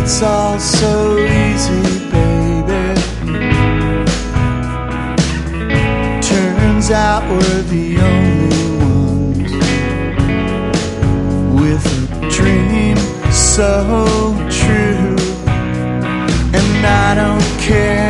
it's all so easy, baby. Turns out we're the only ones with a dream so true. And I don't care